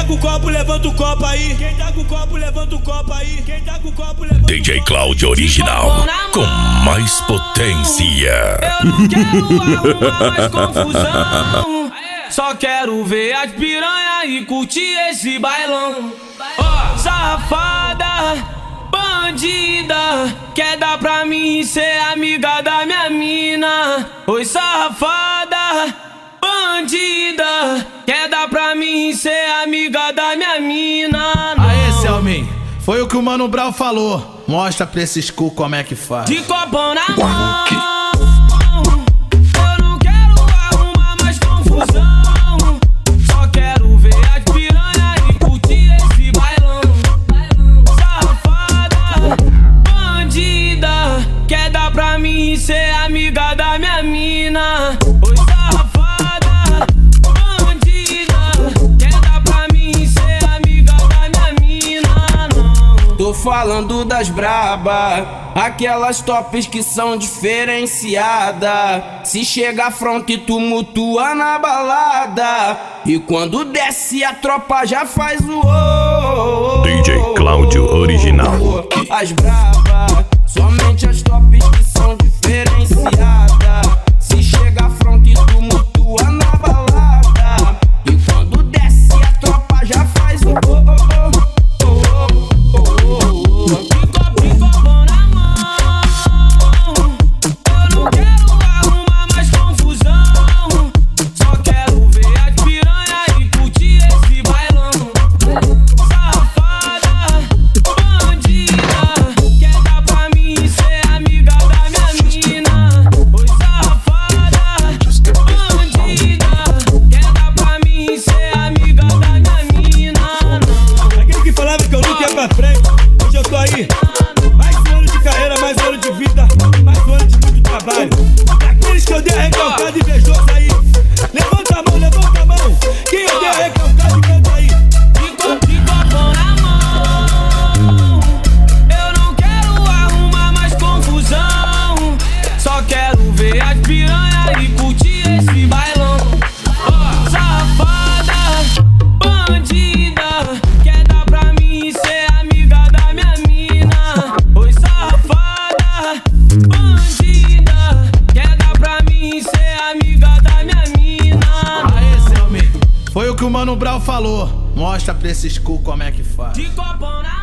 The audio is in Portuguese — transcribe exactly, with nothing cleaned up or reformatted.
tá com o copo, levanta o copo aí. Quem tá com o copo, levanta o copo aí. Quem tá com o copo, levanta o copo. D J Cláudio original, com mais potência. Eu não quero arrumar mais confusão. Só quero ver as piranha e curtir esse bailão. Ó, safada, bandida, quer dar pra mim ser amiga da minha mina. Oi, safada, bandida, quer dar pra mim ser amiga da minha mina. Não. Aê, Selmin, foi o que o Mano Brown falou. Mostra pra esses cu como é que faz. De copão na mão. Ser amiga da minha mina. Oi, safada, bandida, quer dar pra mim ser amiga da minha mina. Não. Tô falando das braba, aquelas tops que são diferenciadas. Se chega front e tumultua na balada, e quando desce a tropa já faz o oh, oh, D J Cláudio original. As braba, somente as tops que são diferenciada. Se chega front e tumultua na balada, e quando desce a tropa já faz o oh oh oh oh oh oh. Pico, pico, mão na mão. Eu não quero arrumar mais confusão. Só quero ver as piranha e curtir esse bailão. Safada, bandida, quer dar pra mim ser amiga da minha mina. Oi, safada, bandida, quer dar pra mim ser amiga da minha mina. Não. Aquele que falava que eu nunca ia pra frente, hoje eu tô aí. Mais um ano de carreira, mais um ano de vida, mais um ano de muito trabalho. Aqueles que eu dei a recalcada invejoso aí, levanta a mão, levanta a mão. Quem eu dei a recalcada e canta aí. Pico, pico, pão na mão. Eu não quero arrumar mais confusão. Só quero ver as piranha e curtir esse bailão. Ó, safada, bandida, quer dar pra mim ser amiga da minha mina. Oi, safada, bandida, quer dar pra mim ser amiga da minha mina. Aê, Selmin, foi o que o Mano Brown falou. Mostra pra esses cu como é que faz. De copão na